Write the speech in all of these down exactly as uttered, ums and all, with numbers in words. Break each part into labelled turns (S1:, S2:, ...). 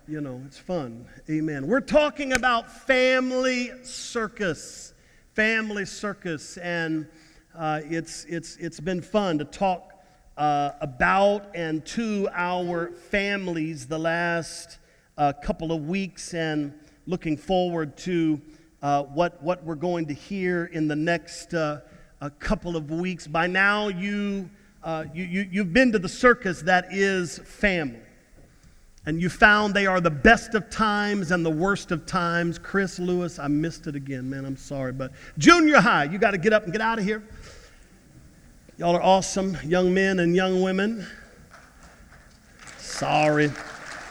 S1: you know, it's fun. Amen. We're talking about family circus. Family circus. And uh, it's, it's, it's been fun to talk uh, about and to our families the last uh, couple of weeks, and looking forward to uh, what, what we're going to hear in the next uh, a couple of weeks. By now, you, uh, you, you, you've been to the circus that is family. And you found they are the best of times and the worst of times. Chris Lewis, I missed it again, man, I'm sorry. But junior high, you got to get up and get out of here. Y'all are awesome, young men and young women. Sorry. Look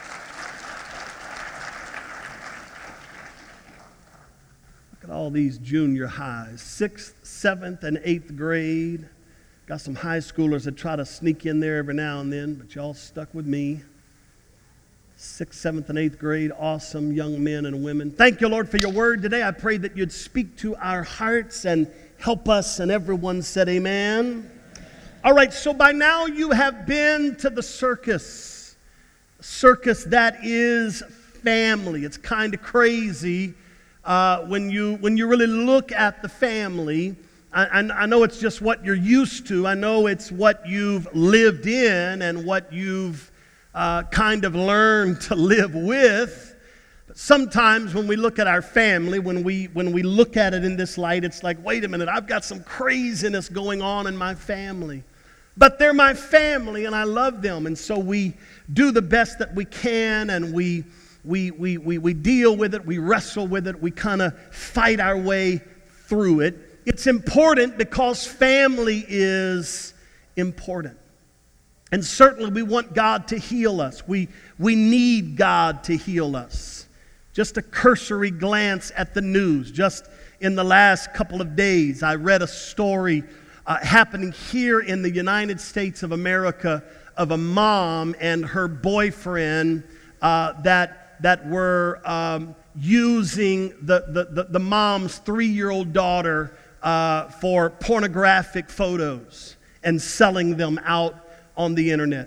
S1: at all these junior highs. Sixth, seventh, and eighth grade. Got some high schoolers that try to sneak in there every now and then, but y'all stuck with me. Sixth, seventh, and eighth grade, awesome young men and women. Thank you, Lord, for your word today. I pray that you'd speak to our hearts and help us. And everyone said amen. All right, so by now you have been to the circus. Circus that is family. It's kind of crazy uh, when you when you really look at the family. I, I know it's just what you're used to. I know it's what you've lived in and what you've Uh, kind of learn to live with. But sometimes when we look at our family, when we when we look at it in this light, it's like, wait a minute, I've got some craziness going on in my family. But they're my family and I love them. And so we do the best that we can, and we we we we, we deal with it, we wrestle with it, we kind of fight our way through it. It's important because family is important. And certainly we want God to heal us. We, we need God to heal us. Just a cursory glance at the news. Just in the last couple of days, I read a story uh, happening here in the United States of America of a mom and her boyfriend uh, that, that were um, using the, the, the, the mom's three-year-old daughter uh, for pornographic photos and selling them out on the internet.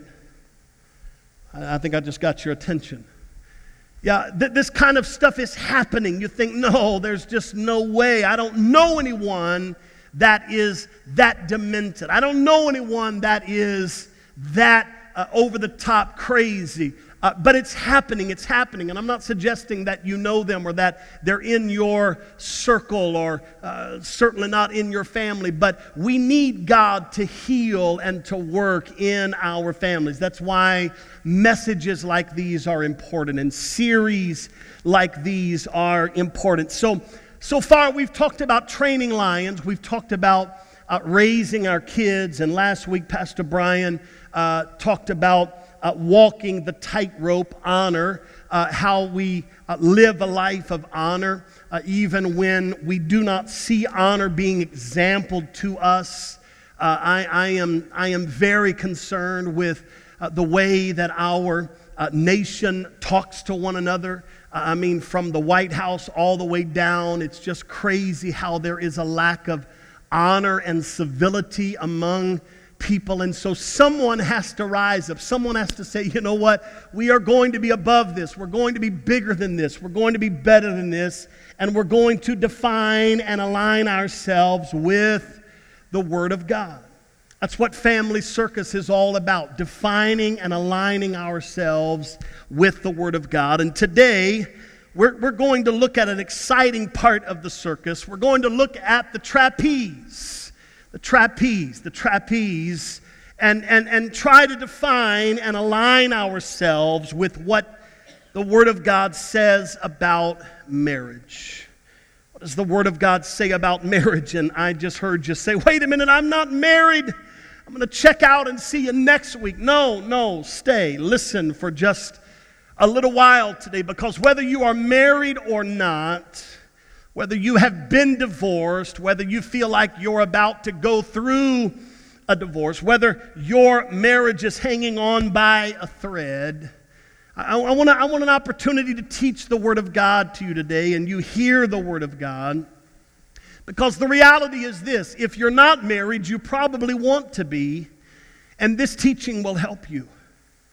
S1: I think I just got your attention. Yeah, th- this kind of stuff is happening. You think, no, there's just no way. I don't know anyone that is that demented. I don't know anyone that is that uh, over-the-top crazy. Uh, but it's happening, it's happening. And I'm not suggesting that you know them or that they're in your circle or uh, certainly not in your family. But we need God to heal and to work in our families. That's why messages like these are important and series like these are important. So, so far we've talked about training lions. We've talked about uh, raising our kids. And last week Pastor Brian uh, talked about Uh, walking the tightrope, honor, uh, how we uh, live a life of honor, uh, even when we do not see honor being exampled to us. Uh, I, I am I am very concerned with uh, the way that our uh, nation talks to one another. Uh, I mean, from the White House all the way down, it's just crazy how there is a lack of honor and civility among people. And so someone has to rise up. Someone has to say, you know what? We are going to be above this. We're going to be bigger than this. We're going to be better than this. And we're going to define and align ourselves with the Word of God. That's what Family Circus is all about. Defining and aligning ourselves with the Word of God. And today, we're, we're going to look at an exciting part of the circus. We're going to look at the trapeze. The trapeze, the trapeze, and, and, and try to define and align ourselves with what the Word of God says about marriage. What does the Word of God say about marriage? And I just heard you say, wait a minute, I'm not married. I'm going to check out and see you next week. No, no, stay. Listen for just a little while today, because whether you are married or not, whether you have been divorced, whether you feel like you're about to go through a divorce, whether your marriage is hanging on by a thread, I, I, want, I want an opportunity to teach the Word of God to you today, and you hear the Word of God. Because the reality is this: if you're not married, you probably want to be, and this teaching will help you.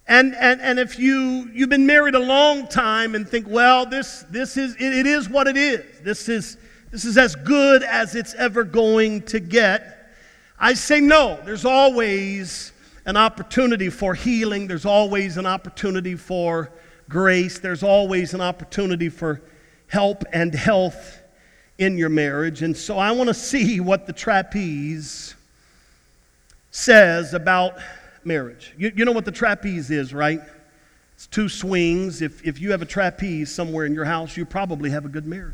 S1: And, and, and if you, you've been married a long time and think, well, this, this is, it, it is what it is. This is, this is as good as it's ever going to get. I say no. There's always an opportunity for healing. There's always an opportunity for grace. There's always an opportunity for help and health in your marriage. And so I want to see what the trapeze says about marriage. You, you know what the trapeze is, right? It's two swings. If, if you have a trapeze somewhere in your house, you probably have a good marriage.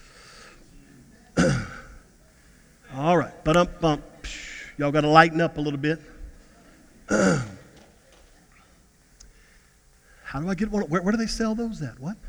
S1: All right. Ba-dum, bump. Y'all got to lighten up a little bit. How do I get one? Where, where do they sell those at? What?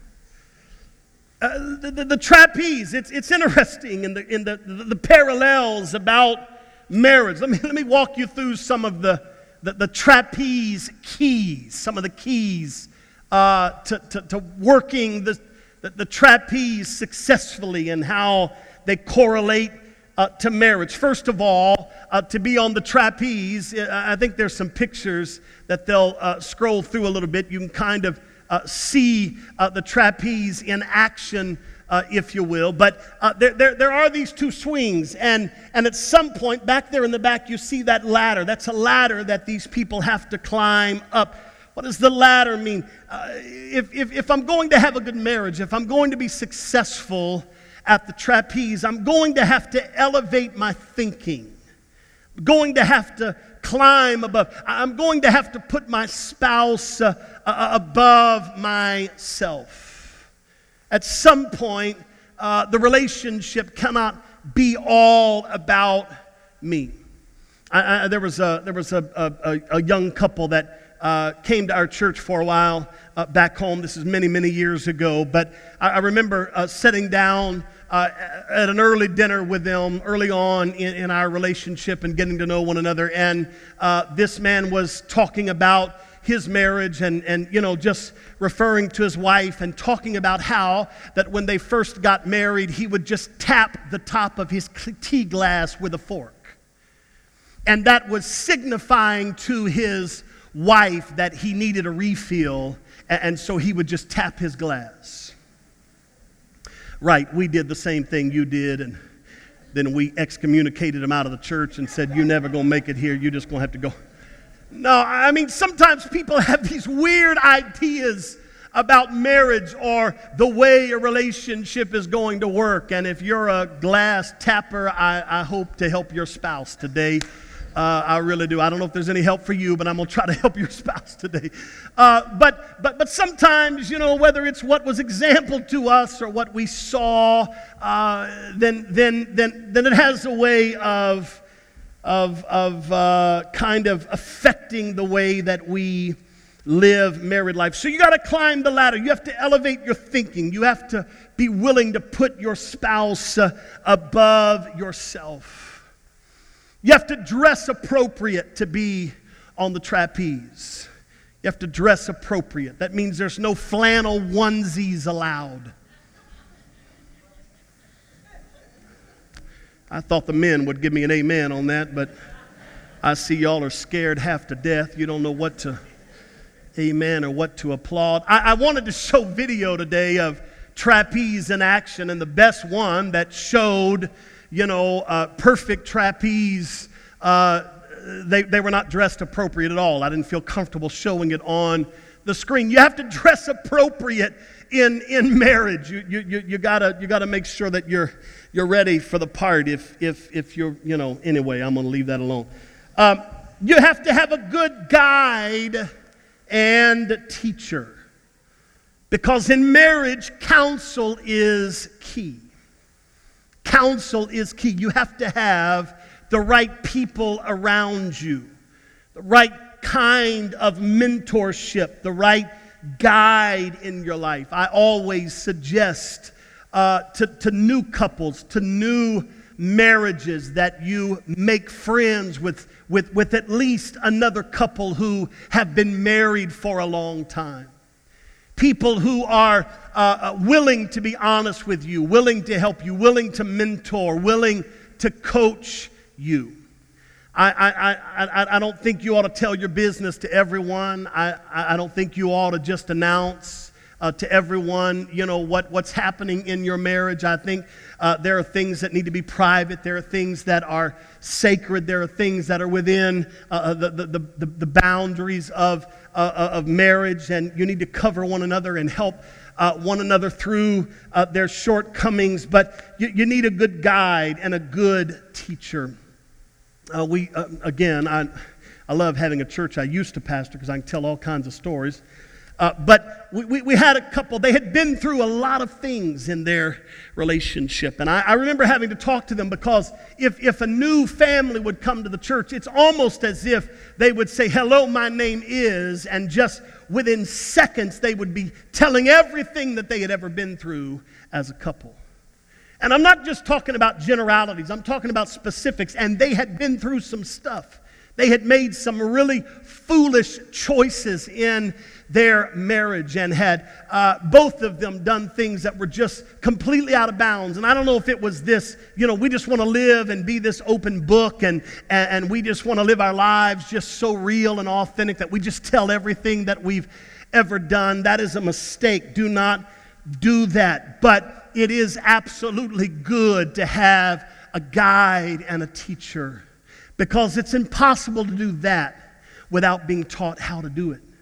S1: Uh, the, the, the trapeze. It's, it's interesting in the, in the, the, the parallels about marriage. Let me, let me walk you through some of the The, the trapeze keys, some of the keys uh, to, to, to working the, the, the trapeze successfully and how they correlate uh, to marriage. First of all, uh, to be on the trapeze, I think there's some pictures that they'll uh, scroll through a little bit. You can kind of uh, see uh, the trapeze in action, Uh, if you will. But uh, there, there, there are these two swings, and, and at some point, back there in the back, you see that ladder. That's a ladder that these people have to climb up. What does the ladder mean? Uh, if, if, if I'm going to have a good marriage, if I'm going to be successful at the trapeze, I'm going to have to elevate my thinking. I'm going to have to climb above. I'm going to have to put my spouse uh, uh, above myself. At some point, uh, the relationship cannot be all about me. I, I, there was a there was a, a, a young couple that uh, came to our church for a while uh, back home. This is many many years ago, but I, I remember uh, sitting down uh, at an early dinner with them early on in, in our relationship and getting to know one another. And uh, this man was talking about his marriage and, and, you know, just referring to his wife and talking about how that when they first got married, he would just tap the top of his tea glass with a fork. And that was signifying to his wife that he needed a refill, and, and so he would just tap his glass. Right, we did the same thing you did, and then we excommunicated him out of the church and said, you're never going to make it here, you're just going to have to go. No, I mean, sometimes people have these weird ideas about marriage or the way a relationship is going to work. And if you're a glass tapper, I, I hope to help your spouse today. Uh, I really do. I don't know if there's any help for you, but I'm going to try to help your spouse today. Uh, but, but, but sometimes, you know, whether it's what was example to us or what we saw, uh, then, then, then, then it has a way of of, of uh, kind of affecting the way that we live married life. So you got to climb the ladder. You have to elevate your thinking. You have to be willing to put your spouse uh, above yourself. You have to dress appropriate to be on the trapeze. You have to dress appropriate. That means there's no flannel onesies allowed. I thought the men would give me an amen on that, but I see y'all are scared half to death. You don't know what to amen or what to applaud. I, I wanted to show video today of trapeze in action, and the best one that showed, you know, uh, perfect trapeze, uh, they, they were not dressed appropriate at all. I didn't feel comfortable showing it on the screen. You have to dress appropriate in, in marriage. You, you, you, you gotta, you gotta make sure that you're You're ready for the part if, if, if you're, you know, anyway, I'm going to leave that alone. Um, you have to have a good guide and teacher. Because in marriage, counsel is key. Counsel is key. You have to have the right people around you, the right kind of mentorship, the right guide in your life. I always suggest Uh, to, to new couples, to new marriages, that you make friends with, with, with at least another couple who have been married for a long time. People who are uh, willing to be honest with you, willing to help you, willing to mentor, willing to coach you. I, I, I, I don't think you ought to tell your business to everyone. I, I don't think you ought to just announce uh, to everyone, you know, what, what's happening in your marriage. I think uh, there are things that need to be private. There are things that are sacred. There are things that are within uh, the, the, the, the boundaries of, uh, of marriage, and you need to cover one another and help uh, one another through uh, their shortcomings. But you, you need a good guide and a good teacher. Uh, we uh, again, I, I love having a church I used to pastor because I can tell all kinds of stories. Uh, but we, we, we had a couple, they had been through a lot of things in their relationship. And I, I remember having to talk to them because if, if a new family would come to the church, it's almost as if they would say, "Hello, my name is," and just within seconds they would be telling everything that they had ever been through as a couple. And I'm not just talking about generalities, I'm talking about specifics. And they had been through some stuff. They had made some really foolish choices in their marriage and had uh, both of them done things that were just completely out of bounds. And I don't know if it was this, you know, we just want to live and be this open book and, and, and we just want to live our lives just so real and authentic that we just tell everything that we've ever done. That is a mistake. Do not do that. But it is absolutely good to have a guide and a teacher, because it's impossible to do that without being taught how to do it.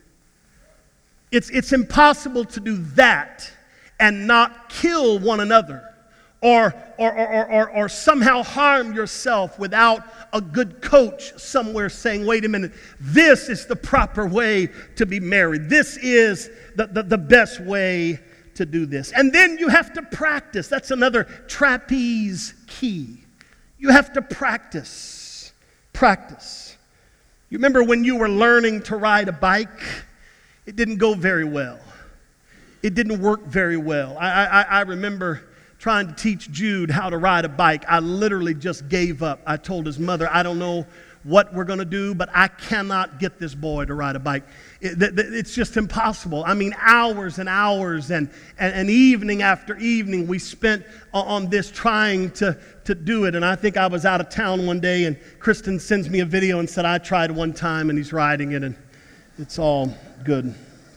S1: It's, it's impossible to do that and not kill one another or, or, or, or, or somehow harm yourself without a good coach somewhere saying, "Wait a minute, this is the proper way to be married. This is the, the, the best way to do this." And then you have to practice. That's another trapeze key. You have to practice. Practice. You remember when you were learning to ride a bike? It didn't go very well. It didn't work very well. I, I, I remember trying to teach Jude how to ride a bike. I literally just gave up. I told his mother, "I don't know what we're going to do, but I cannot get this boy to ride a bike. It, it, it's just impossible." I mean, hours and hours and, and, and evening after evening we spent on this trying to, to do it. And I think I was out of town one day and Kristen sends me a video and said, "I tried one time," and he's riding it and it's all good.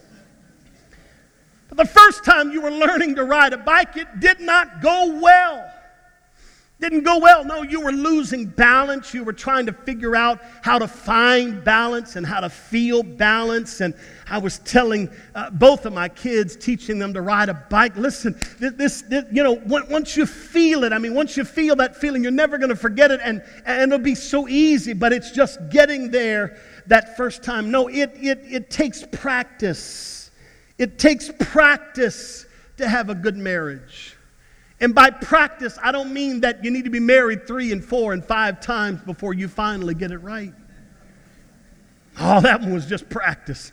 S1: But the first time you were learning to ride a bike, it did not go well. Didn't go well. No, you were losing balance. You were trying to figure out how to find balance and how to feel balance. And I was telling uh, both of my kids, teaching them to ride a bike, listen, this, this, you know, once you feel it, I mean, once you feel that feeling, you're never going to forget it, and, and it'll be so easy, but it's just getting there that first time. No, it, it, it takes practice. It takes practice to have a good marriage. And by practice, I don't mean that you need to be married three and four and five times before you finally get it right. Oh, that one was just practice.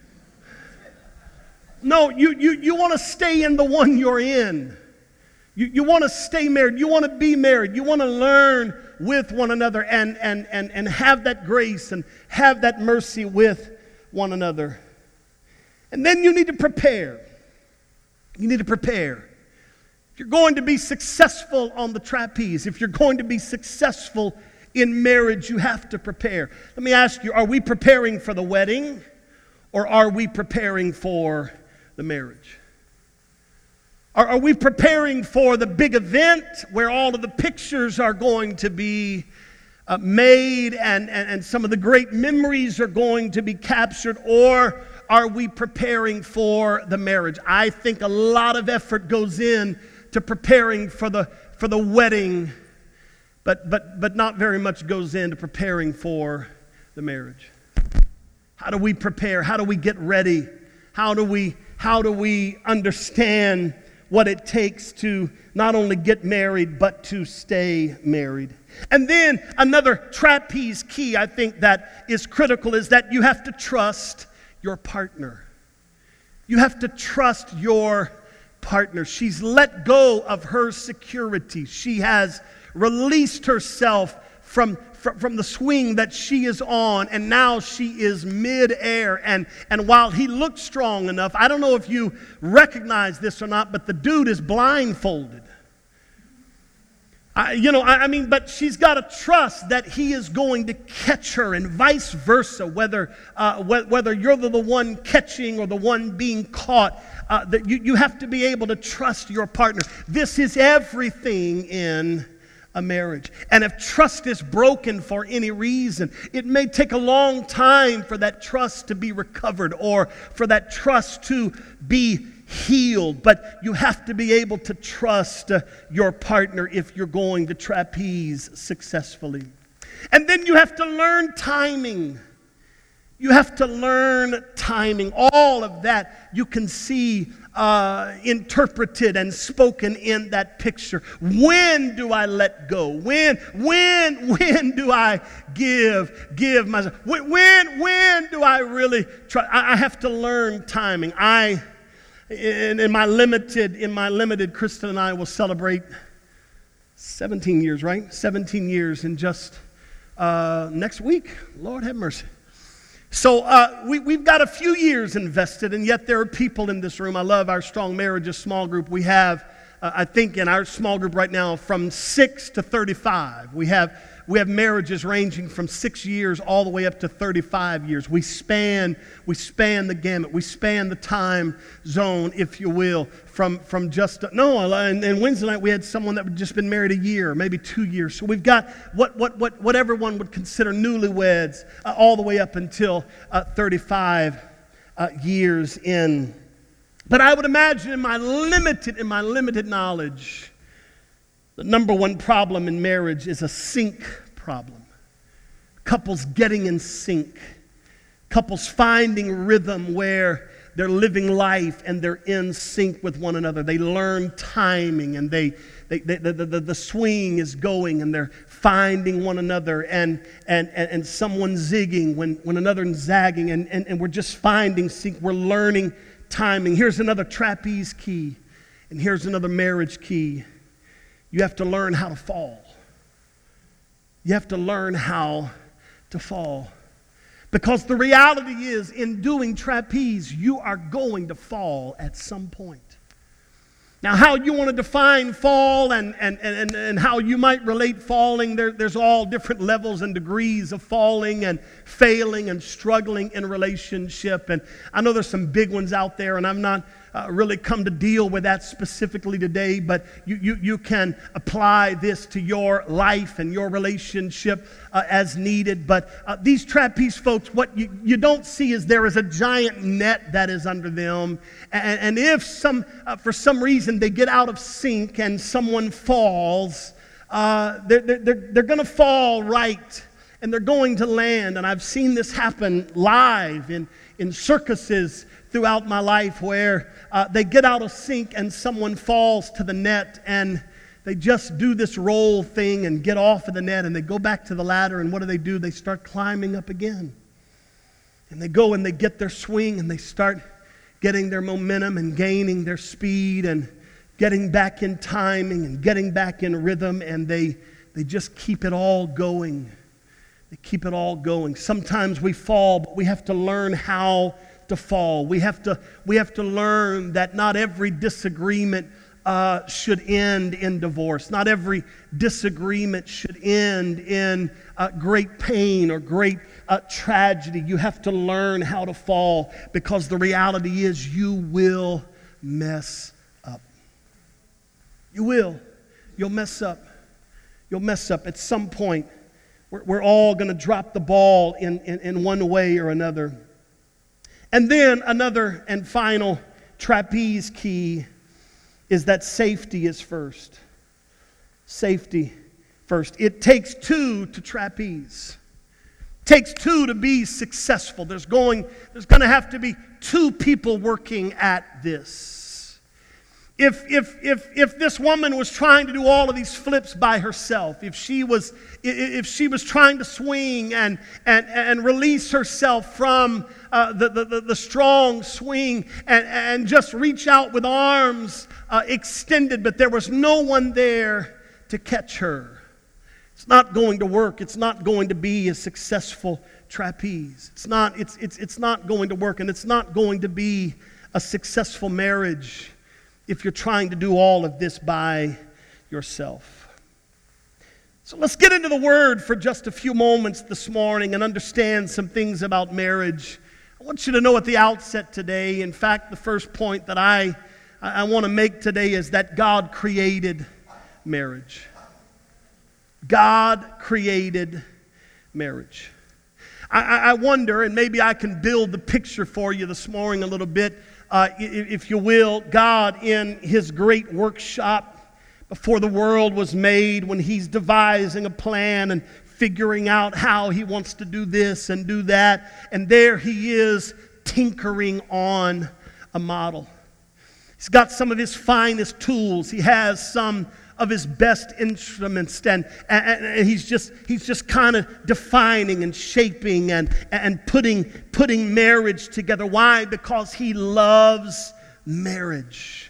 S1: No, you, you, you want to stay in the one you're in. You, you want to stay married. You want to be married. You want to learn with one another and, and, and, and have that grace and have that mercy with one another. And then you need to prepare. You need to prepare. If you're going to be successful on the trapeze, if you're going to be successful in marriage, you have to prepare. Let me ask you, are we preparing for the wedding or are we preparing for the marriage? Are, are we preparing for the big event where all of the pictures are going to be uh, made and, and, and some of the great memories are going to be captured, or are we preparing for the marriage? I think a lot of effort goes in to preparing for the for the wedding, but but but not very much goes into preparing for the marriage. How do we prepare? How do we get ready? How do we how do we understand what it takes to not only get married but to stay married? And then another trapeze key I think that is critical is that you have to trust your partner. You have to trust your partner. She's let go of her security. She has released herself from, from, from the swing that she is on, and now she is mid-air. And, and while he looks strong enough, I don't know if you recognize this or not, but the dude is blindfolded. I, you know, I, I mean, but she's got to trust that he is going to catch her, and vice versa, whether uh, wh- whether you're the, the one catching or the one being caught. Uh, that you, you have to be able to trust your partner. This is everything in a marriage. And if trust is broken for any reason, it may take a long time for that trust to be recovered or for that trust to be healed. But you have to be able to trust uh, your partner if you're going to trapeze successfully. And then you have to learn timing. You have to learn timing. All of that you can see uh, interpreted and spoken in that picture. When do I let go? When, when, when do I give, give myself? When, when, when do I really try? I, I have to learn timing. I, in, in my limited, in my limited, Kristen and I will celebrate seventeen years, right? seventeen years in just uh, next week. Lord have mercy. So uh, we, we've got a few years invested, and yet there are people in this room. I love our Strong Marriages small group. We have, uh, I think in our small group right now, from six to thirty-five. We have we have marriages ranging from six years all the way up to thirty-five years. We span we span the gamut. We span the time zone, if you will, from from just no. And, and Wednesday night we had someone that had just been married a year, maybe two years. So we've got what what what what everyone would consider newlyweds, uh, all the way up until uh, thirty-five uh, years in. But I would imagine, in my limited in my limited knowledge, the number one problem in marriage is a sync problem. Couples getting in sync. Couples finding rhythm where they're living life and they're in sync with one another. They learn timing, and they, they, they the, the, the swing is going, and they're finding one another, and and and, and someone zigging when, when another zagging, and, and, and we're just finding sync. We're learning timing. Here's another trapeze key, and here's another marriage key. You have to learn how to fall. You have to learn how to fall. Because the reality is, in doing trapeze, you are going to fall at some point. Now, how you want to define fall and, and, and, and how you might relate falling, there, there's all different levels and degrees of falling and failing and struggling in a relationship. And I know there's some big ones out there, and I'm not uh, really come to deal with that specifically today, but you, you, you can apply this to your life and your relationship uh, as needed. But uh, these trapeze folks, what you, you don't see is there is a giant net that is under them. And, and if some, uh, for some reason they get out of sync and someone falls, uh, they're, they're, they're going to fall right, and they're going to land. And I've seen this happen live in, in circuses throughout my life, where uh, they get out of sync and someone falls to the net, and they just do this roll thing and get off of the net, and they go back to the ladder, and what do they do? They start climbing up again. And they go and they get their swing, and they start getting their momentum and gaining their speed and getting back in timing and getting back in rhythm, and they, they just keep it all going. They keep it all going. Sometimes we fall, but we have to learn how to fall. We have to, we have to learn that not every disagreement uh, should end in divorce. Not every disagreement should end in uh, great pain or great uh, tragedy. You have to learn how to fall, because the reality is you will mess up. You will. You'll mess up. You'll mess up at some point. We're, we're all going to drop the ball in, in, in one way or another. And then another and final trapeze key is that safety is first. Safety first. It takes two to trapeze. It takes two to be successful. There's going, there's going to have to be two people working at this. If, if, if, if this woman was trying to do all of these flips by herself, if she was, if she was trying to swing and, and, and release herself from uh, the, the, the strong swing and, and just reach out with arms uh, extended, but there was no one there to catch her, it's not going to work. It's not going to be a successful trapeze. It's not, it's, it's, it's not going to work, and it's not going to be a successful marriage if you're trying to do all of this by yourself. So let's get into the Word for just a few moments this morning and understand some things about marriage. I want you to know at the outset today, in fact, the first point that I, I want to make today is that God created marriage. God created marriage. I, I wonder, and maybe I can build the picture for you this morning a little bit, uh, if you will. God in His great workshop before the world was made, when He's devising a plan and figuring out how He wants to do this and do that, and there He is tinkering on a model. He's got some of His finest tools. He has some of His best instruments, and, and, and he's just he's just kind of defining and shaping and, and putting, putting marriage together. Why? Because He loves marriage.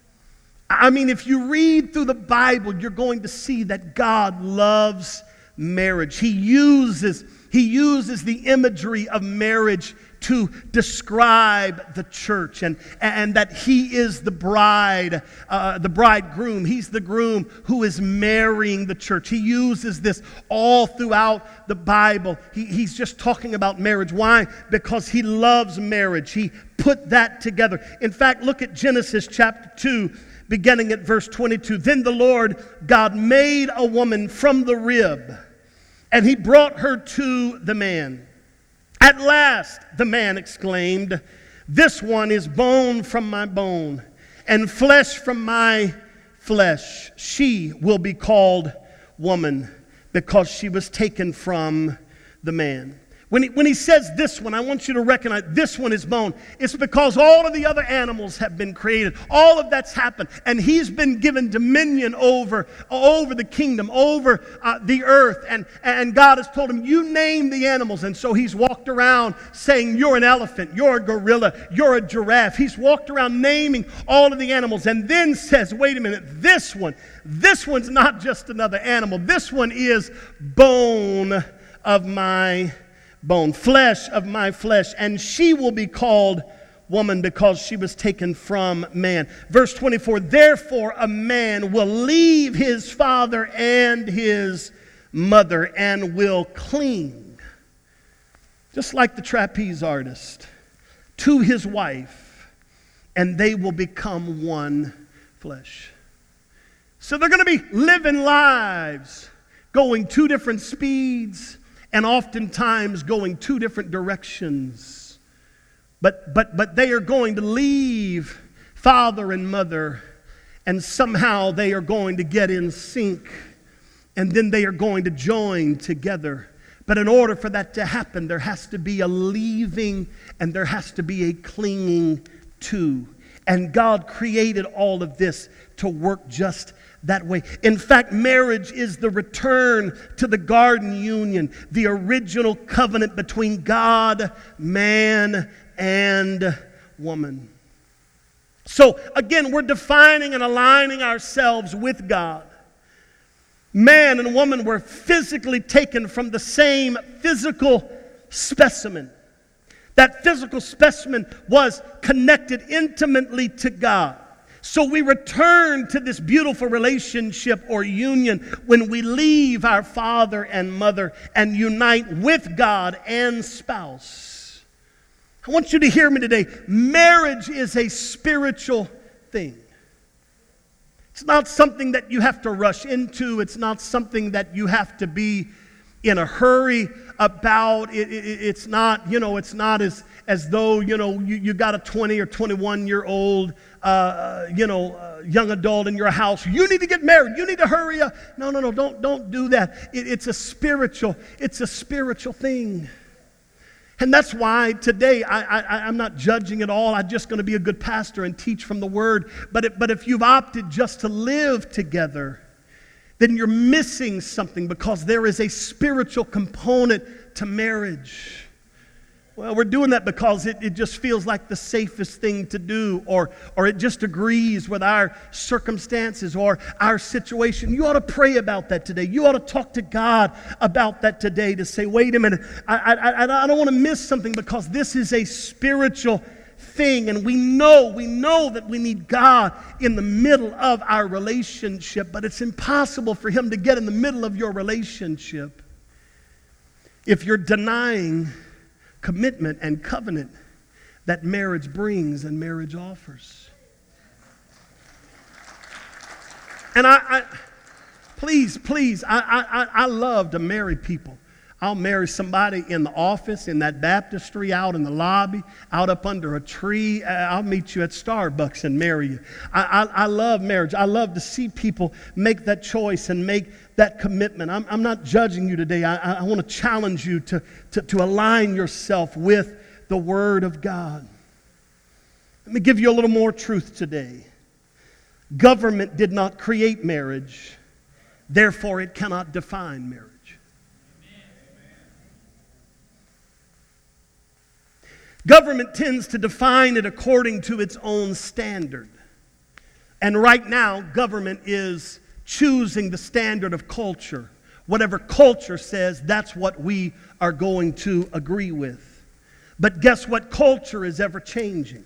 S1: I mean, if you read through the Bible, you're going to see that God loves marriage. He uses, he uses the imagery of marriage to describe the church, and, and that He is the bride, uh, the bridegroom. He's the groom who is marrying the church. He uses this all throughout the Bible. He, he's just talking about marriage. Why? Because He loves marriage. He put that together. In fact, look at Genesis chapter two, beginning at verse twenty-two. Then the Lord God made a woman from the rib, and He brought her to the man. At last, the man exclaimed, "This one is bone from my bone, and flesh from my flesh. She will be called woman, because she was taken from the man." When he, when he says this one, I want you to recognize this one is bone. It's because all of the other animals have been created. All of that's happened. And He's been given dominion over, over the kingdom, over uh, the earth. And, and God has told Him, you name the animals. And so He's walked around saying, you're an elephant, you're a gorilla, you're a giraffe. He's walked around naming all of the animals, and then says, wait a minute, this one, this one's not just another animal. This one is bone of my bone, flesh of my flesh, and she will be called woman, because she was taken from man. Verse twenty-four, therefore a man will leave his father and his mother and will cling, just like the trapeze artist, to his wife, and they will become one flesh. So they're going to be living lives, going two different speeds, and oftentimes going two different directions. But, but, but they are going to leave father and mother, and somehow they are going to get in sync, and then they are going to join together. But in order for that to happen, there has to be a leaving, and there has to be a clinging to. And God created all of this to work just that way. In fact, marriage is the return to the garden union, the original covenant between God, man, and woman. So again, we're defining and aligning ourselves with God. Man and woman were physically taken from the same physical specimen. That physical specimen was connected intimately to God. So we return to this beautiful relationship or union when we leave our father and mother and unite with God and spouse. I want you to hear me today. Marriage is a spiritual thing. It's not something that you have to rush into. It's not something that you have to be in a hurry about. It, it, it's not, you know, it's not as, as though, you know, you, you got a twenty or twenty-one year old, uh, you know, uh, young adult in your house. You need to get married. You need to hurry up. No, no, no, don't, don't do that. It, it's a spiritual, it's a spiritual thing. And that's why today I, I, I'm not judging at all. I'm just going to be a good pastor and teach from the Word. But, it, but if you've opted just to live together, then you're missing something, because there is a spiritual component to marriage. Well, we're doing that because it, it just feels like the safest thing to do, or, or it just agrees with our circumstances or our situation. You ought to pray about that today. You ought to talk to God about that today, to say, wait a minute, I, I, I, I don't want to miss something, because this is a spiritual thing, and we know, we know that we need God in the middle of our relationship, but it's impossible for Him to get in the middle of your relationship if you're denying commitment and covenant that marriage brings and marriage offers. And I, I please, please, I, I, I love to marry people. I'll marry somebody in the office, in that baptistry, out in the lobby, out up under a tree. I'll meet you at Starbucks and marry you. I, I, I love marriage. I love to see people make that choice and make that commitment. I'm, I'm not judging you today. I, I want to challenge you to, to, to align yourself with the Word of God. Let me give you a little more truth today. Government did not create marriage, therefore it cannot define marriage. Government tends to define it according to its own standard. And right now, government is choosing the standard of culture. Whatever culture says, that's what we are going to agree with. But guess what? Culture is ever changing.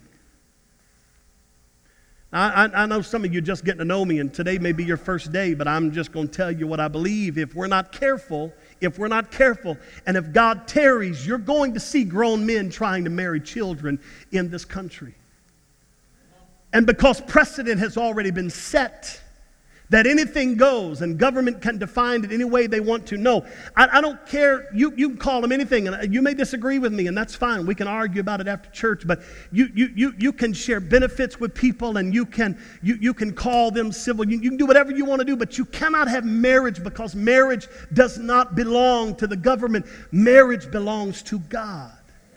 S1: I, I, I know some of you just getting to know me, and today may be your first day, but I'm just going to tell you what I believe. If we're not careful, if we're not careful, and if God tarries, you're going to see grown men trying to marry children in this country. And because precedent has already been set, that anything goes, and government can define it any way they want to. No, I, I don't care. You, you can call them anything, and you may disagree with me, and that's fine. We can argue about it after church, but you you you, you can share benefits with people, and you can you, you can call them civil. You, you can do whatever you want to do, but you cannot have marriage, because marriage does not belong to the government. Marriage belongs to God.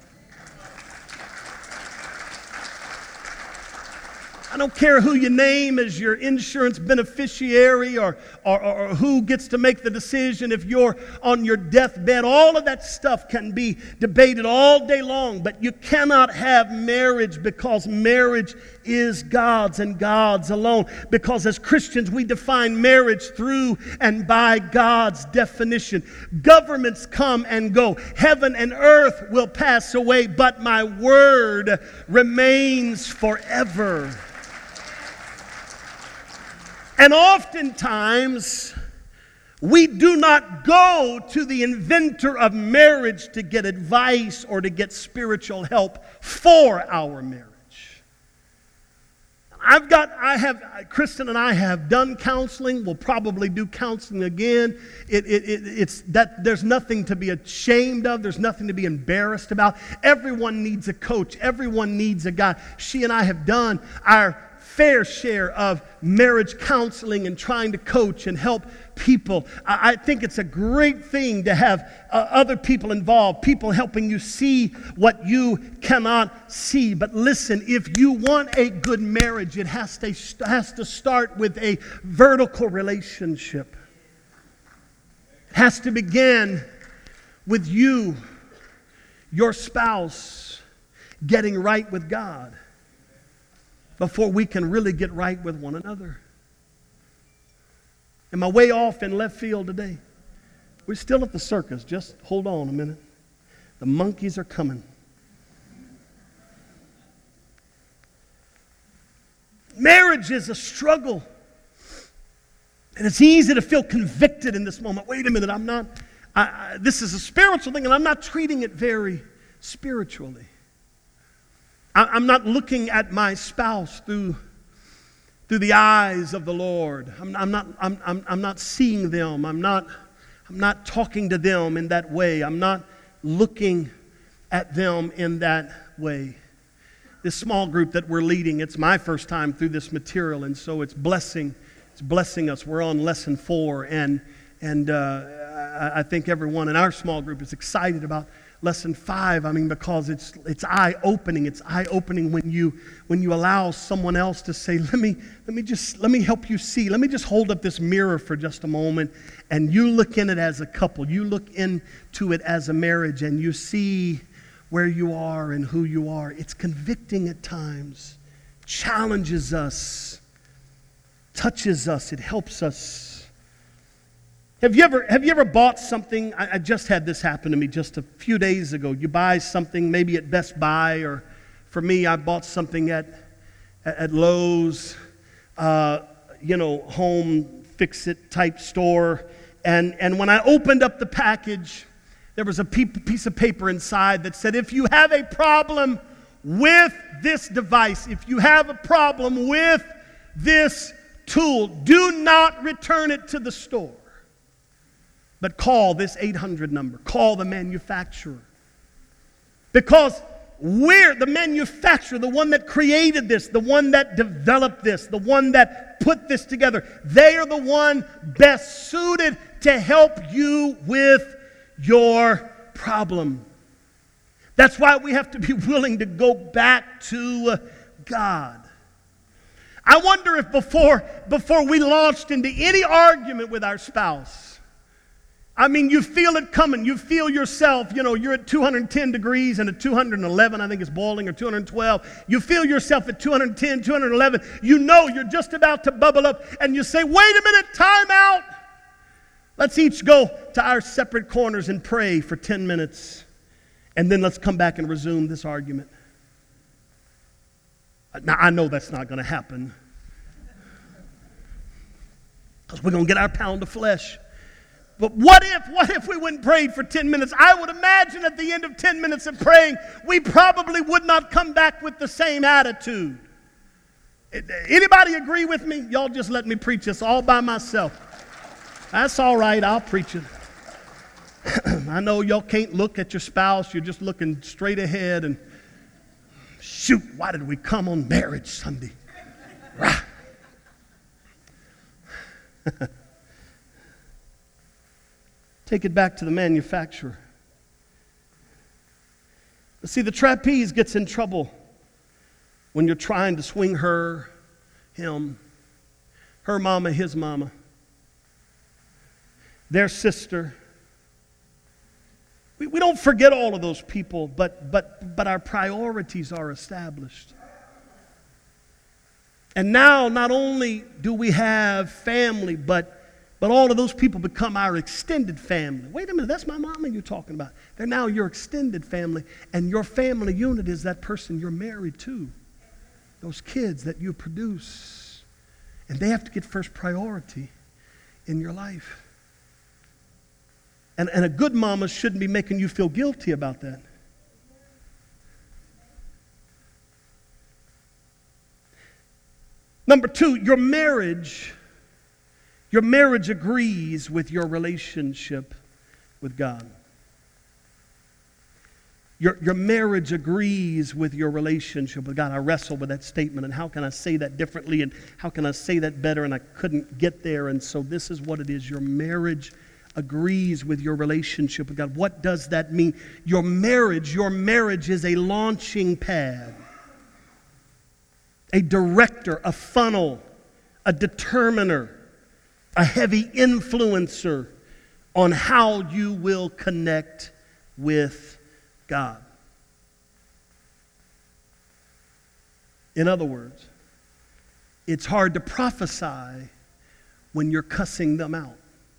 S1: I don't care who you name as your insurance beneficiary or, or, or who gets to make the decision if you're on your deathbed. All of that stuff can be debated all day long, but you cannot have marriage, because marriage is God's and God's alone. Because as Christians, we define marriage through and by God's definition. Governments come and go. Heaven and earth will pass away, but my word remains forever. And oftentimes, we do not go to the inventor of marriage to get advice or to get spiritual help for our marriage. I've got, I have, Kristen and I have done counseling. We'll probably do counseling again. It, it, it, it's that there's nothing to be ashamed of. There's nothing to be embarrassed about. Everyone needs a coach. Everyone needs a guy. She and I have done our fair share of marriage counseling and trying to coach and help people. I, I think it's a great thing to have uh, other people involved, people helping you see what you cannot see. But listen, if you want a good marriage, it has to, has to start with a vertical relationship. It has to begin with you, your spouse, getting right with God before we can really get right with one another. Am I way off in left field today? We're still at the circus. Just hold on a minute. The monkeys are coming. Marriage is a struggle. And it's easy to feel convicted in this moment. Wait a minute, I'm not, I, I, this is a spiritual thing, and I'm not treating it very spiritually. I'm not looking at my spouse through, through the eyes of the Lord. I'm, I'm, not, I'm, I'm, I'm not seeing them. I'm not, I'm not talking to them in that way. I'm not looking at them in that way. This small group that we're leading, it's my first time through this material, and so it's blessing, it's blessing us. We're on lesson four, and, and uh, I, I think everyone in our small group is excited about lesson five. I mean, because it's it's eye-opening. It's eye-opening when you when you allow someone else to say, let me let me just let me help you see. Let me just hold up this mirror for just a moment, and you look in it as a couple. You look into it as a marriage, and you see where you are and who you are. It's convicting at times, challenges us, touches us. It helps us. Have you ever have you ever bought something? I, I just had this happen to me just a few days ago. You buy something maybe at Best Buy or For me, I bought something at, at Lowe's, uh, you know, home fix-it type store. And, and when I opened up the package, there was a piece of paper inside that said, if you have a problem with this device, if you have a problem with this tool, do not return it to the store, but call this eight hundred number. Call the manufacturer. Because we're the manufacturer, the one that created this, the one that developed this, the one that put this together. They are the one best suited to help you with your problem. That's why we have to be willing to go back to uh, God. I wonder if before, before we launched into any argument with our spouse, I mean, you feel it coming. You feel yourself, you know, you're at two hundred ten degrees and at two hundred eleven, I think it's boiling, or two hundred twelve. You feel yourself at two hundred ten, two hundred eleven. You know you're just about to bubble up, and you say, wait a minute, time out. Let's each go to our separate corners and pray for ten minutes, and then let's come back and resume this argument. Now, I know that's not going to happen, because we're going to get our pound of flesh. But what if, what if we went and prayed for ten minutes? I would imagine at the end of ten minutes of praying, we probably would not come back with the same attitude. Anybody agree with me? Y'all just let me preach this all by myself. That's all right, I'll preach it. I know y'all can't look at your spouse. You're just looking straight ahead and, shoot, why did we come on Marriage Sunday? Right. Take it back to the manufacturer. But see, the trapeze gets in trouble when you're trying to swing her, him, her mama, his mama, their sister. We, we don't forget all of those people, but, but, but our priorities are established. And now, not only do we have family, but But all of those people become our extended family. Wait a minute, that's my mama you're talking about. They're now your extended family, and your family unit is that person you're married to, those kids that you produce. And they have to get first priority in your life. And, and a good mama shouldn't be making you feel guilty about that. Number two, your marriage... Your marriage agrees with your relationship with God. Your, your marriage agrees with your relationship with God. I wrestle with that statement, and how can I say that differently, and how can I say that better, and I couldn't get there, and so this is what it is. Your marriage agrees with your relationship with God. What does that mean? Your marriage, your marriage is a launching pad, a director, a funnel, a determiner, a heavy influencer on how you will connect with God. In other words, it's hard to prophesy when you're cussing them out.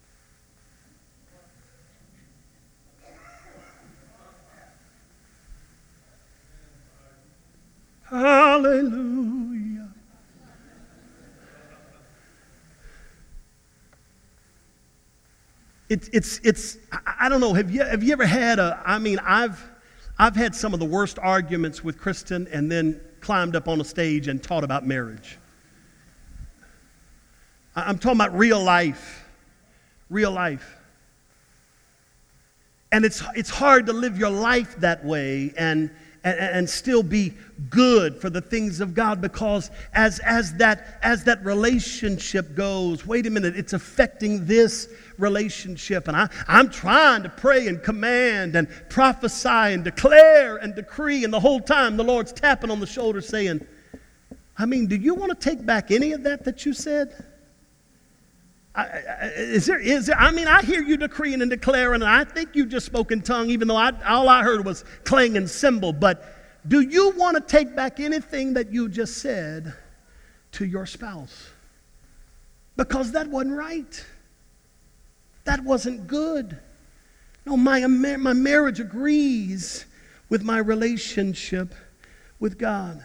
S1: Hallelujah. It's, it's, it's, I don't know, have you, have you ever had a, I mean, I've, I've had some of the worst arguments with Kristen and then climbed up on a stage and taught about marriage. I'm talking about real life, real life. And it's, it's hard to live your life that way and, and, and still be good for the things of God, because as, as, that, as that relationship goes, wait a minute, it's affecting this relationship. And I, I'm trying to pray and command and prophesy and declare and decree, and the whole time the Lord's tapping on the shoulder saying, I mean, do you want to take back any of that that you said? I, I, is there, is there, I mean, I hear you decreeing and declaring, and I think you just spoke in tongue, even though I, all I heard was clang and cymbal. But do you want to take back anything that you just said to your spouse? Because that wasn't right. That wasn't good. No, my, my marriage agrees with my relationship with God.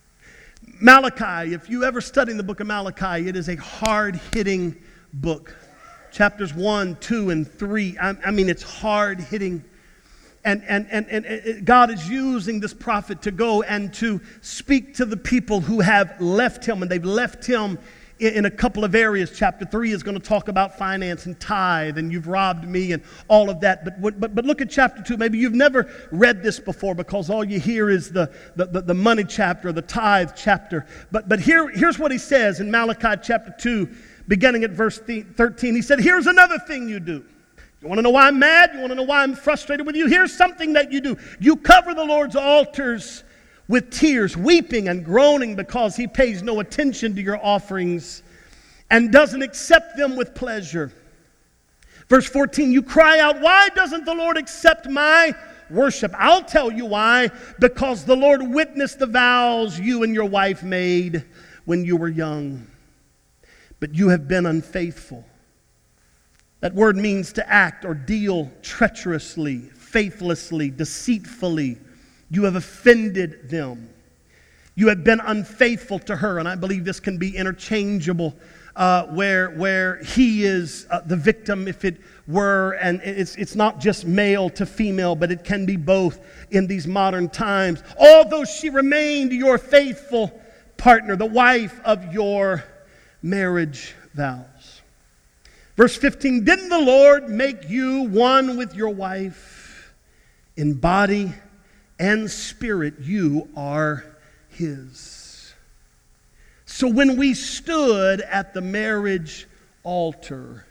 S1: Malachi, if you ever study the book of Malachi, it is a hard-hitting book. Chapters one, two, and three, I, I mean, it's hard-hitting. And, and, and, and God is using this prophet to go and to speak to the people who have left him, and they've left him in, in a couple of areas. Chapter three is going to talk about finance and tithe, and you've robbed me, and all of that. But, but, but look at chapter two. Maybe you've never read this before because all you hear is the, the, the, the money chapter, the tithe chapter. But, but here, here's what he says in Malachi chapter two, beginning at verse thirteen. He said, here's another thing you do. You want to know why I'm mad? You want to know why I'm frustrated with you? Here's something that you do. You cover the Lord's altars with tears, weeping and groaning because he pays no attention to your offerings and doesn't accept them with pleasure. Verse fourteen, you cry out, why doesn't the Lord accept my worship? I'll tell you why. Because the Lord witnessed the vows you and your wife made when you were young, but you have been unfaithful. That word means to act or deal treacherously, faithlessly, deceitfully. You have offended them. You have been unfaithful to her, and I believe this can be interchangeable, uh, where where he is uh, the victim, if it were, and it's it's not just male to female, but it can be both in these modern times. Although she remained your faithful partner, the wife of your marriage vows. Verse fifteen, didn't the Lord make you one with your wife? In body and spirit you are his. So when we stood at the marriage altar,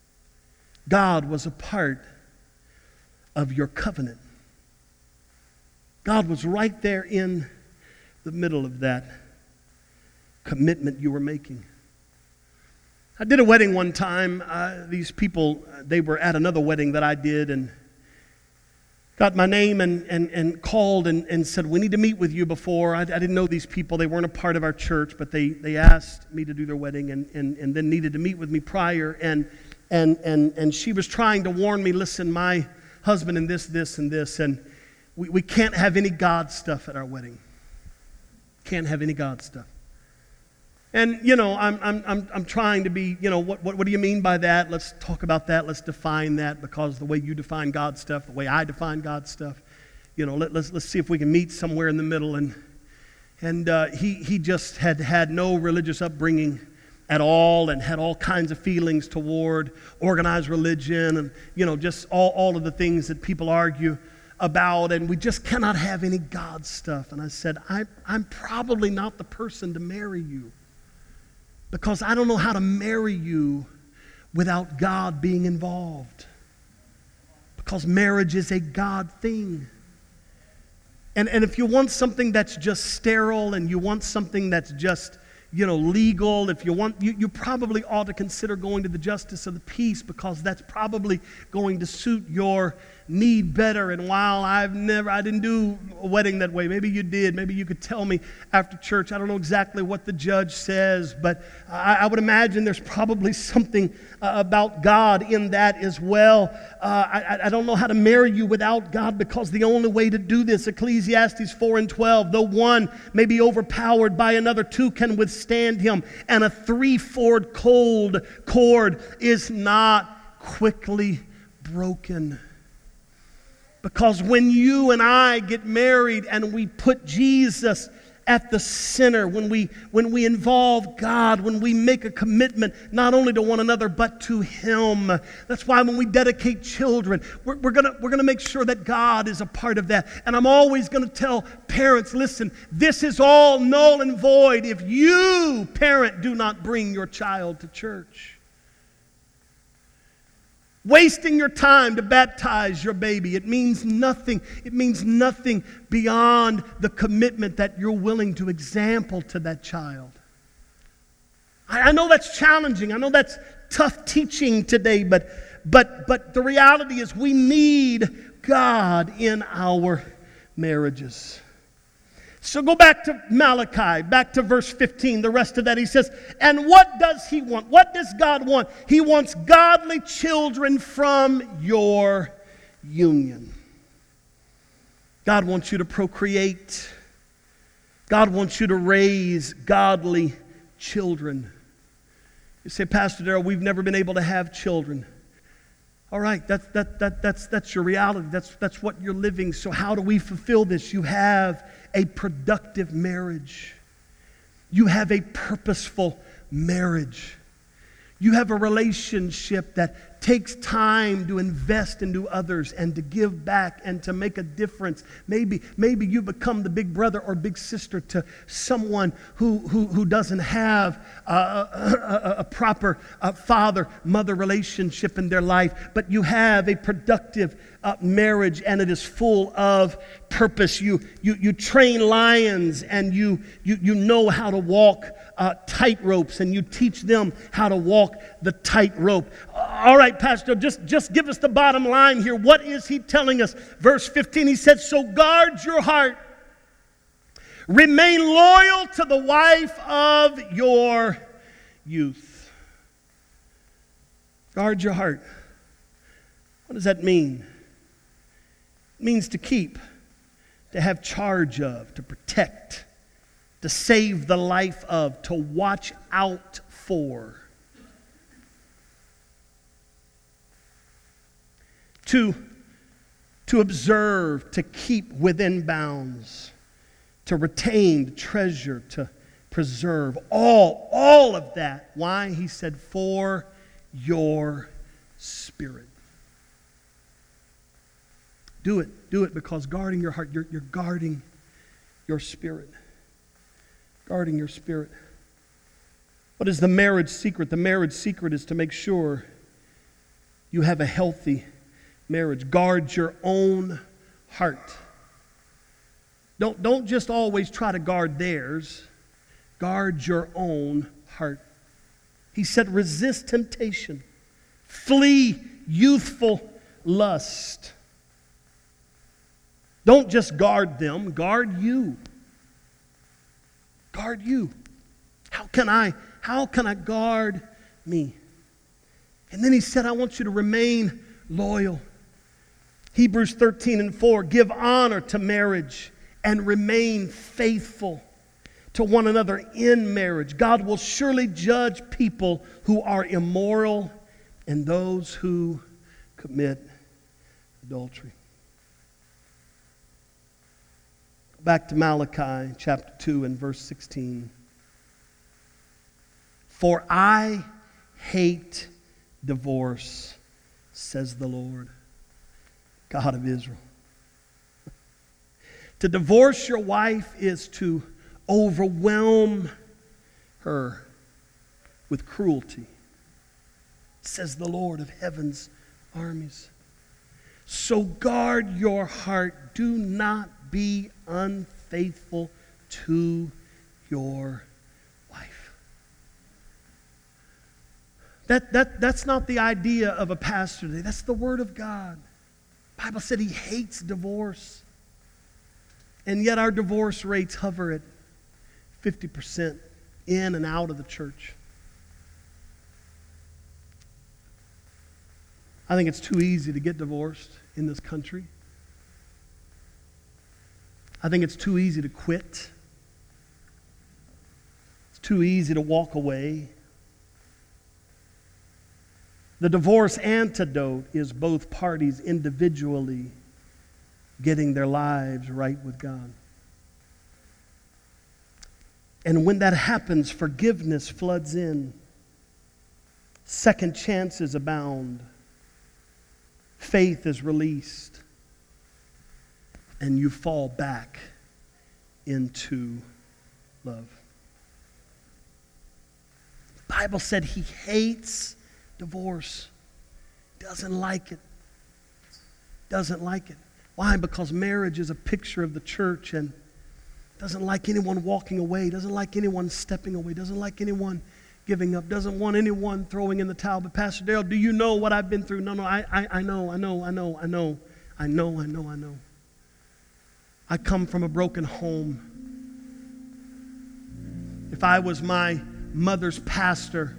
S1: God was a part of your covenant. God was right there in the middle of that commitment you were making. I did a wedding one time. Uh, these people, they were at another wedding that I did and got my name and, and, and called and, and said, we need to meet with you before. I, I didn't know these people. They weren't a part of our church, but they, they asked me to do their wedding and, and, and then needed to meet with me prior. And, and, and, and she was trying to warn me, listen, my husband and this, this, and this, and we, we can't have any God stuff at our wedding. Can't have any God stuff. And, you know, I'm I'm I'm I'm trying to be, you know, what, what what do you mean by that? Let's talk about that. Let's define that, because the way you define God stuff, the way I define God stuff, you know, let, let's let's see if we can meet somewhere in the middle. And and uh, he he just had had no religious upbringing at all, and had all kinds of feelings toward organized religion, and you know, just all all of the things that people argue about, and we just cannot have any God stuff. And I said, I I'm probably not the person to marry you. Because I don't know how to marry you without God being involved. Because marriage is a God thing. And, and if you want something that's just sterile, and you want something that's just, you know, legal, if you want, you, you probably ought to consider going to the justice of the peace, because that's probably going to suit your need better. And while I've never, I didn't do a wedding that way. Maybe you did. Maybe you could tell me after church. I don't know exactly what the judge says, but I, I would imagine there's probably something uh, about God in that as well. Uh, I, I don't know how to marry you without God, because the only way to do this, Ecclesiastes four and twelve, though one may be overpowered by another, two can withstand him, and a three-fold cold cord is not quickly broken. Because when you and I get married and we put Jesus at the center, when we when we involve God, when we make a commitment not only to one another but to Him. That's why when we dedicate children, we're, we're gonna we're gonna make sure that God is a part of that. And I'm always gonna tell parents, listen, this is all null and void if you, parent, do not bring your child to church. Wasting your time to baptize your baby, it means nothing. It means nothing beyond the commitment that you're willing to example to that child. I, I know that's challenging. I know that's tough teaching today, but, but, but the reality is we need God in our marriages. So go back to Malachi, back to verse fifteen, the rest of that. He says, and what does he want? What does God want? He wants godly children from your union. God wants you to procreate. God wants you to raise godly children. You say, Pastor Darrell, we've never been able to have children. All right, that, that, that, that's, that's your reality. That's, that's what you're living. So how do we fulfill this? You have a productive marriage. You have a purposeful marriage. You have a relationship that takes time to invest into others and to give back and to make a difference. Maybe, maybe you become the big brother or big sister to someone who, who, who doesn't have a, a, a proper uh, father-mother relationship in their life, but you have a productive uh, marriage and it is full of purpose. You, you, you train lions and you, you, you know how to walk Uh, tight ropes, and you teach them how to walk the tightrope. All right, Pastor, just, just give us the bottom line here. What is he telling us? Verse fifteen, he said, so guard your heart. Remain loyal to the wife of your youth. Guard your heart. What does that mean? It means to keep, to have charge of, to protect, to save the life of, to watch out for. To, to observe, to keep within bounds, to retain, to treasure, to preserve. All, all of that. Why? He said, for your spirit. Do it. Do it because guarding your heart, you're, you're guarding your spirit. Guarding your spirit. What is the marriage secret? The marriage secret is to make sure you have a healthy marriage. Guard your own heart. Don't, don't just always try to guard theirs. Guard your own heart. He said, resist temptation. Flee youthful lust. Don't just guard them, guard you. Guard you. How can I, how can I guard me? And then he said, I want you to remain loyal. Hebrews thirteen and four, give honor to marriage and remain faithful to one another in marriage. God will surely judge people who are immoral and those who commit adultery. Back to Malachi chapter two and verse sixteen. For I hate divorce, says the Lord, God of Israel. To divorce your wife is to overwhelm her with cruelty, says the Lord of heaven's armies. So guard your heart. Do not be unfaithful to your wife. That, that, that's not the idea of a pastor today. That's the word of God. The Bible said he hates divorce. And yet our divorce rates hover at fifty percent in and out of the church. I think it's too easy to get divorced in this country. I think it's too easy to quit. It's too easy to walk away. The divorce antidote is both parties individually getting their lives right with God. And when that happens, forgiveness floods in. Second chances abound. Faith is released. And you fall back into love. The Bible said he hates divorce. Doesn't like it. Doesn't like it. Why? Because marriage is a picture of the church and doesn't like anyone walking away, doesn't like anyone stepping away, doesn't like anyone giving up, doesn't want anyone throwing in the towel. But Pastor Darrell, do you know what I've been through? No, no, I, I, I know, I know, I know, I know, I know, I know, I know. I come from a broken home. If I was my mother's pastor,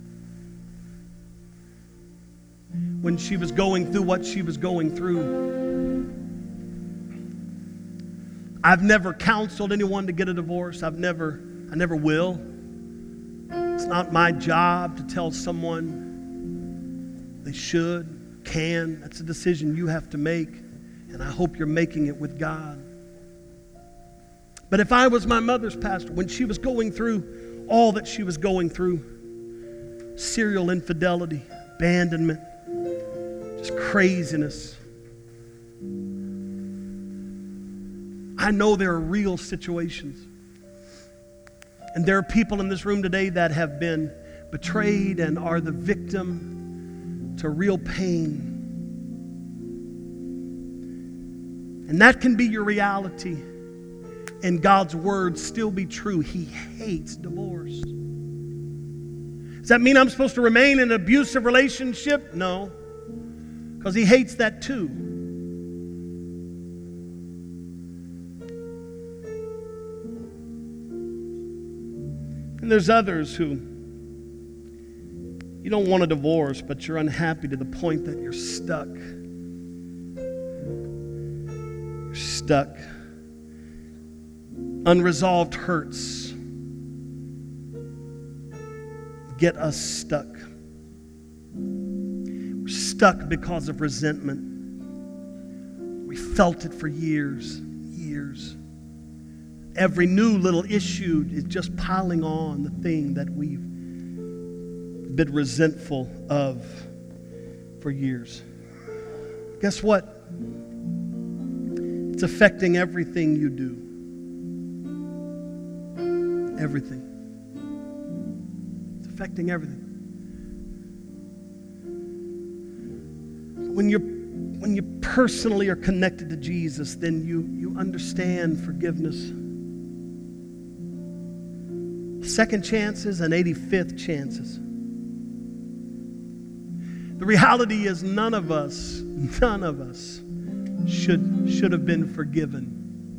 S1: when she was going through what she was going through, I've never counseled anyone to get a divorce. I've never, I never will. It's not my job to tell someone they should, can. That's a decision you have to make, and I hope you're making it with God. But if I was my mother's pastor, when she was going through all that she was going through, serial infidelity, abandonment, just craziness, I know there are real situations. And there are people in this room today that have been betrayed and are the victim to real pain. And that can be your reality. And God's word still be true. He hates divorce. Does that mean I'm supposed to remain in an abusive relationship? No. Because he hates that too. And there's others who you don't want a divorce, but you're unhappy to the point that you're stuck. You're stuck. Unresolved hurts get us stuck. We're stuck because of resentment. We felt it for years, years. Every new little issue is just piling on the thing that we've been resentful of for years. Guess what? It's affecting everything you do. Everything. It's affecting everything. When you're when you personally are connected to Jesus, then you, you understand forgiveness. Second chances and eighty-fifth chances. The reality is none of us, none of us should, should have been forgiven.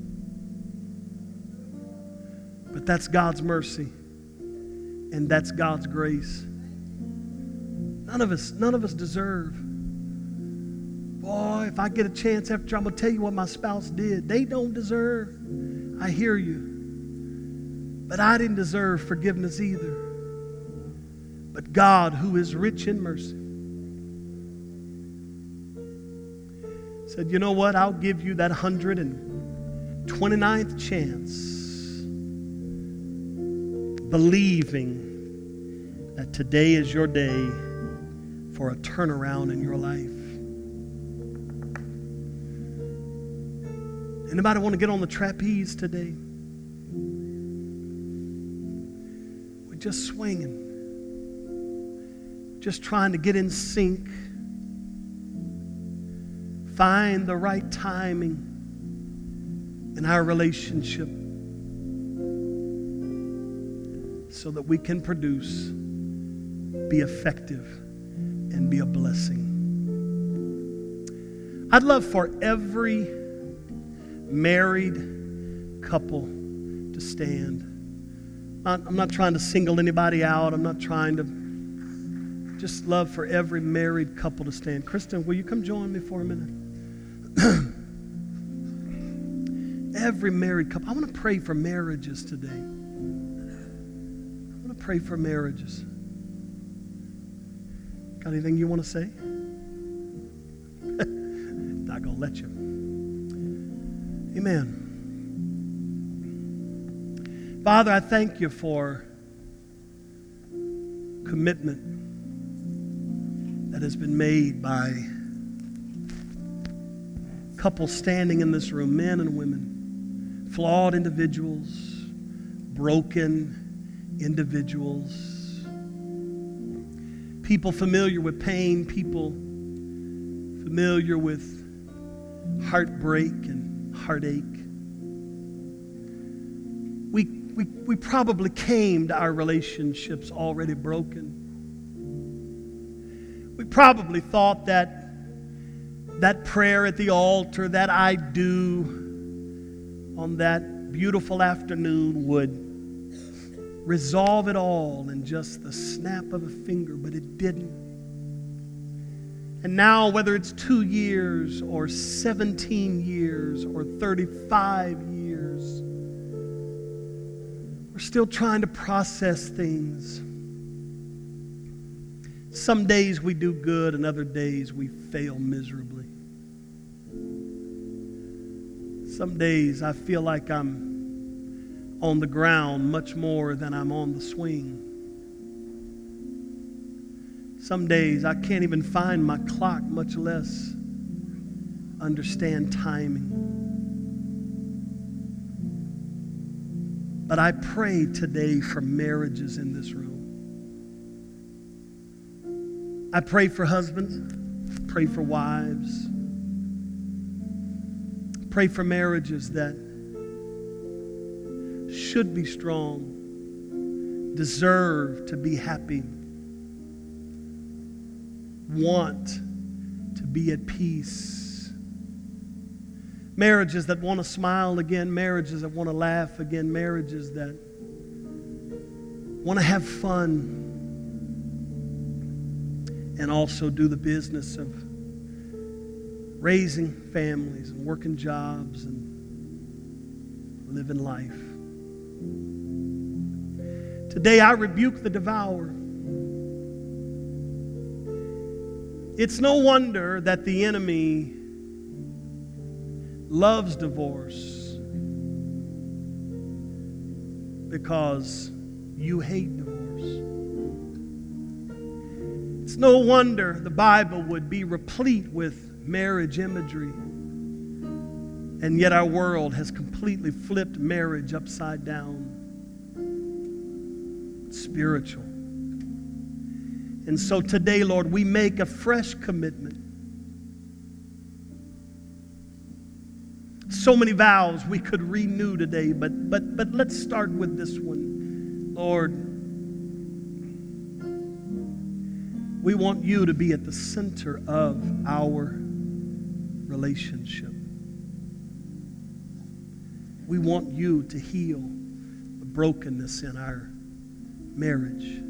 S1: But that's God's mercy. And that's God's grace. None of us, none of us deserve. Boy, if I get a chance after, I'm going to tell you what my spouse did. They don't deserve. I hear you. But I didn't deserve forgiveness either. But God, who is rich in mercy, said, you know what? I'll give you that one hundred twenty-ninth chance, believing that today is your day for a turnaround in your life. Anybody want to get on the trapeze today? We're just swinging. Just trying to get in sync. Find the right timing in our relationship so that we can produce, be effective, and be a blessing. I'd love for every married couple to stand. I'm not trying to single anybody out. I'm not trying to. Just love for every married couple to stand. Kristen, will you come join me for a minute? Every married couple. I want to pray for marriages today. I want to pray for marriages. Got anything you want to say? Not going to let you. Amen. Father, I thank you for commitment that has been made by couples standing in this room, men and women, flawed individuals, broken individuals, people familiar with pain, people familiar with heartbreak and heartache. We, we, we probably came to our relationships already broken. We probably thought that that prayer at the altar, that I do on that beautiful afternoon would resolve it all in just the snap of a finger, but it didn't. And now, whether it's two years or seventeen years or thirty-five years, still trying to process things. Some days we do good and other days we fail miserably. Some days I feel like I'm on the ground much more than I'm on the swing. Some days I can't even find my clock, much less understand timing. But I pray today for marriages in this room. I pray for husbands, pray for wives, pray for marriages that should be strong, deserve to be happy, want to be at peace. Marriages that want to smile again, marriages that want to laugh again, marriages that want to have fun and also do the business of raising families and working jobs and living life. Today I rebuke the devourer. It's no wonder that the enemy loves divorce, because you hate divorce. It's no wonder the Bible would be replete with marriage imagery, and yet our world has completely flipped marriage upside down. It's spiritual. And so today, Lord, we make a fresh commitment. So many vows we could renew today, but but but let's start with this one. Lord, we want you to be at the center of our relationship. We want you to heal the brokenness in our marriage,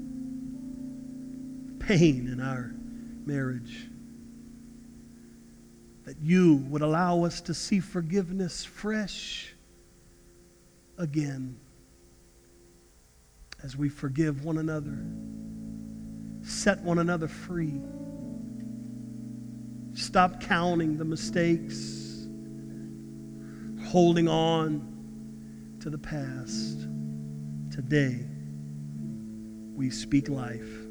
S1: pain in our marriage. That you would allow us to see forgiveness fresh again as we forgive one another, set one another free. Stop counting the mistakes, holding on to the past. Today, we speak life.